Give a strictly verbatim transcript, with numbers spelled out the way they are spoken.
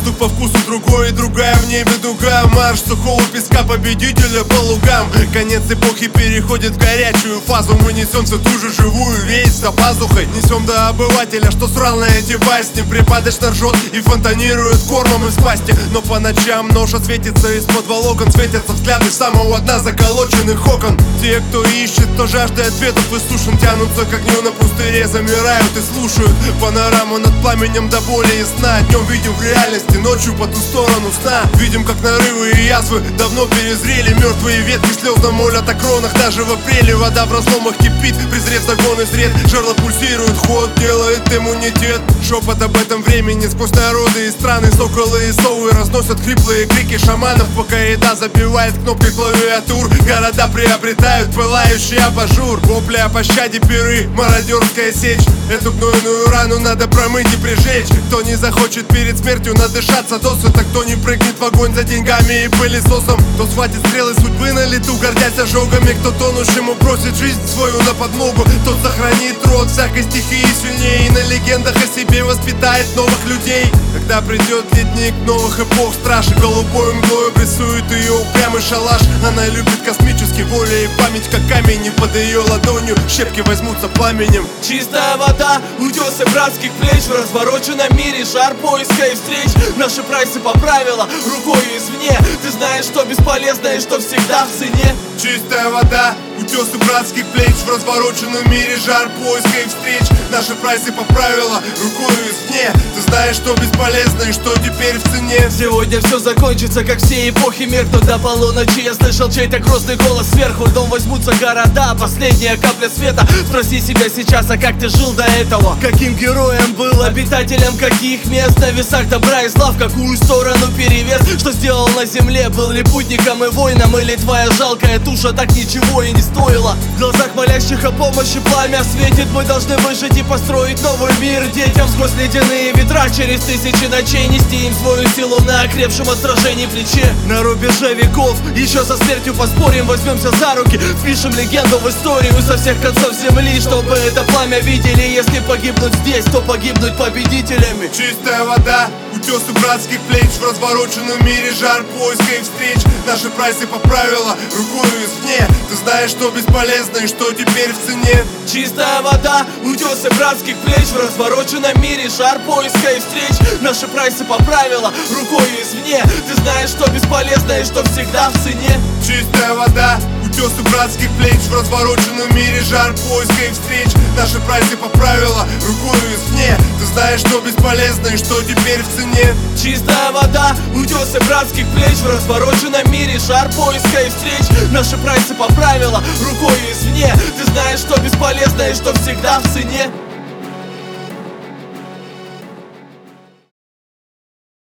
Воздух по вкусу другой, и другая в небе дуга. Марш сухого песка победителя по лугам. Конец эпохи переходит в горячую фазу. Мы несем всю ту же живую весть за пазухой. Несем до обывателя, что срал на эти басни. Припадочно ржет и фонтанирует кормом из пасти. Но по ночам ноша светится из-под волокон. Светятся взгляды самого дна заколоченных окон. Те, кто ищет, кто жаждет ответов и сушен, тянутся к огню на пустыре, замирают и слушают панораму над пламенем до боли и сна. Днем видим в реальности, ночью по ту сторону сна. Видим, как нарывы и язвы давно перезрели. Мертвые ветки слезно молят о кронах. Даже в апреле вода в разломах кипит, презрев загон и сред. Жерло пульсирует, ход делает иммунитет. Шепот об этом времени сквозь народы и страны. Соколы и совы разносят хриплые крики шаманов, пока еда забивает кнопкой клавиатур. Города приобретают пылающий абажур. Вопли о пощаде, пиры, мародерская сечь. Эту гнойную рану надо промыть и прижечь. Кто не захочет перед смертью надышаться досыта, кто не прыгнет в огонь за деньгами и пылесосом, кто схватит стрелы судьбы на лету, гордясь ожогами. Кто тонущему бросит жизнь свою на подмогу, тот сохранит род всякой стихии сильнее и на легендах о себе воспитает новых людей. Когда придет летник новых эпох, страж и голубой мглой обрисует ее упрямый шалаш. Она любит космический воля и память, как камень, и под ее ладонью щепки возьмутся пламенем. Чистая вода, утесы братских плеч. В развороченном мире жар поиска и встреч. Наши прайсы по правилам, рукою извне. Ты знаешь, что бесполезно и что всегда в цене. Чистая вода, утесы братских плеч. В развороченном мире жар поиска и встреч. Наши прайсы по правилам, рукою извне. Ты знаешь, что бесполезно и что теперь в цене. Сегодня все закончится, как все эпохи меркнут до полуночи. Я слышал чей-то грозный голос сверху. Дом возьмутся города, последняя капля света. Спроси себя сейчас, а как ты жил до этого? Каким героем был, обитателем каких мест? На весах добра и зла в какую сторону перевес? Что сделал на земле, был ли путником и воином? Или твоя жалкая туша так ничего и не стоила? В глазах молящих о помощи пламя светит. Мы должны выжить и построить новый мир детям. Сквозь ледяные ветра через тысячи ночей нести им свою силу на окрепшем от сражений плече. На рубеже веков еще со смертью поспорим. Возьмемся за руки, впишем легенду в историю со всех концов земли, чтобы это пламя видели. Если погибнуть здесь, то погибнуть победителями. Чистая вода, утесы братских плеч. В развороченном мире жар поиска и встреч. Наши прайсы по правилам, рукою извне. Ты знаешь, что бесполезно и что теперь в цене. Чистая вода, утесы братских плеч. В развороченном мире жар поиска и встреч. Наши прайсы по правилам, рукою извне. Ты знаешь, что бесполезно и что всегда в цене. Чистая вода, утесы братских плеч. В развороченном мире жар поиска и встреч. Наши прайсы по правилам, рукою извне. Ты знаешь, что бесполезно и что теперь в цене. Чистая вода, утесы братских плеч. В развороченном мире жар поиска и встреч. Наши прайсы по правилам, рукою извне. Ты знаешь, что бесполезно и что всегда в цене.